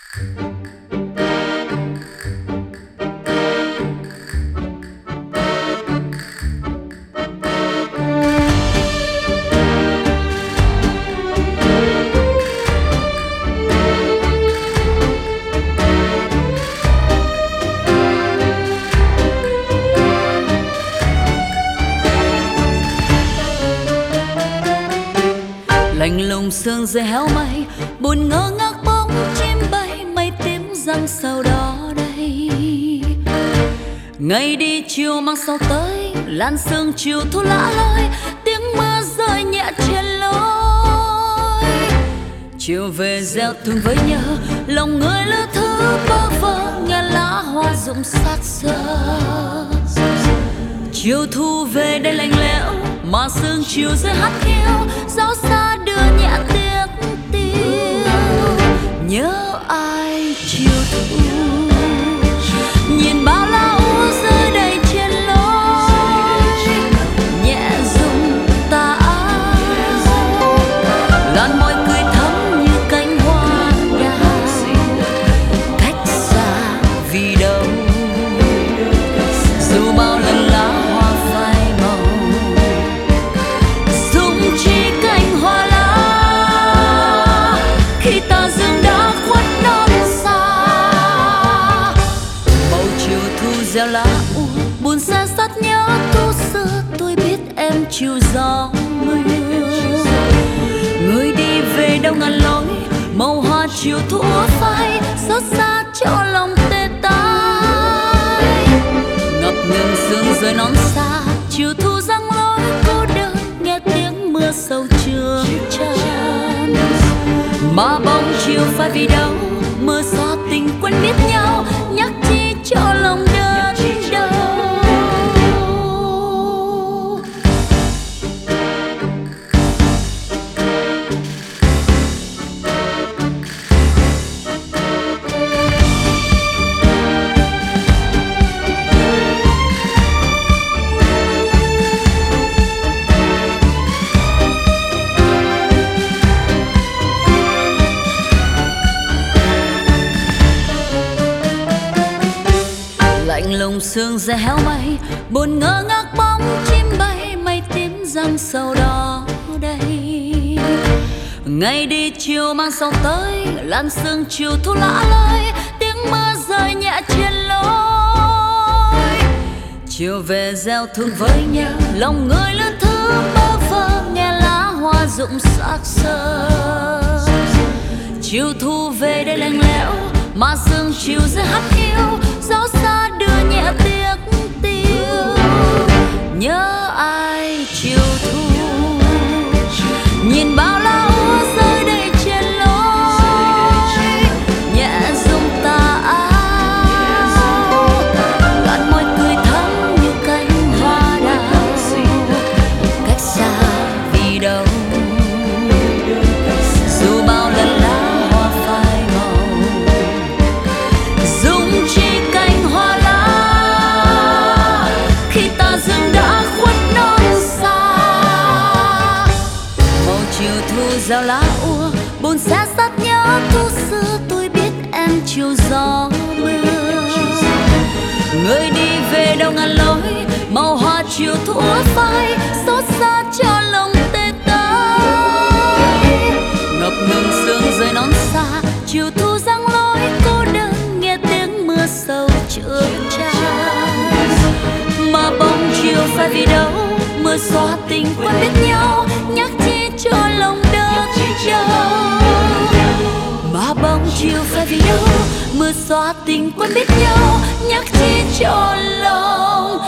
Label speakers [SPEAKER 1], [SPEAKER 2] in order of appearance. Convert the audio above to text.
[SPEAKER 1] Lạnh lùng sương rơi héo mây, buồn ngơ ngác bóng chim bay, mây tím răng sau đó đây. Ngày đi chiều mang sau tới, làn sương chiều thu lã lơi, tiếng mưa rơi nhẹ trên lối. Chiều về gieo thương với nhớ, lòng người lứa thứ bơ vơ, nghe lá hoa rụng xác xơ. Chiều thu về đây lạnh lẽo, mà sương chiều rơi hắt hiu, gió xa đưa nhẹ tiếc tiêu. Nhớ ai chiều thu, nhìn bao la úa rơi đầy trên lối, nhẹ rung tà áo, làn môi cười thắm như cánh hoa đào, cách xa vì đâu. Dù bao lần lá hoa phai màu, dung chỉ cành hoa lá, khi ta dừng đã khuất non xa. Bầu chiều thu gieo lá úa, buồn xa xót nhớ thu xưa, tôi biết em chiều gió mưa. Người đi về đâu ngàn lối, màu hoa chiều thu úa phai, xót xa cho lòng tê tái. Ngập ngừng sương rơi non xa, chiều thu răng lối cô đơn, nghe tiếng mưa sâu chưa chan. Mà bóng chiều phai vì đâu, mưa xóa tình quen biết nhau, nhắc chi cho lòng đơn đau. Lạnh lùng sương rơi héo mây, buồn ngơ ngác bóng chim bay, mây tím răng sâu đó đây. Ngày đi chiều mang sau tới, làn sương chiều thu lã lơi, tiếng mưa rơi nhẹ trên lối. Chiều về gieo thương với nhau, lòng người lứa thứ bơ vơ, nghe lá hoa rụng xác xơ. Chiều thu về đây lạnh lẽo, mà sương chiều rơi hắt hiu, gió xa đưa nhẹ tiếc tiêu. Nhớ ai chiều thu, nhìn bao la úa rơi đầy trên lối, nhẹ rung tà áo, làn môi cười thắm như cánh hoa đào, cách xa vì đâu. Dù bao lần lá hoa phai màu, dung chỉ cánh hoa lá, khi ta dừng đã khuất non xa. Màu chiều thu gieo lá úa, buồn xa xót nhớ thu xưa, tôi biết em chiều gió mưa. Người đi về đâu ngàn lối, màu hoa chiều thu úa phai, xót xa cho lòng tê tái. Ngập ngừng sương rơi non xa, chiều thu răng lối cô đơn, nghe tiếng mưa sâu chưa chan. Mà bóng chiều phai vì đâu, mưa xóa tình quen biết nhau, nhắc chi cho lòng đơn đau. Mà bóng chiều phai vì đâu, mưa xóa tình quen biết nhau, nhắc chi cho lòng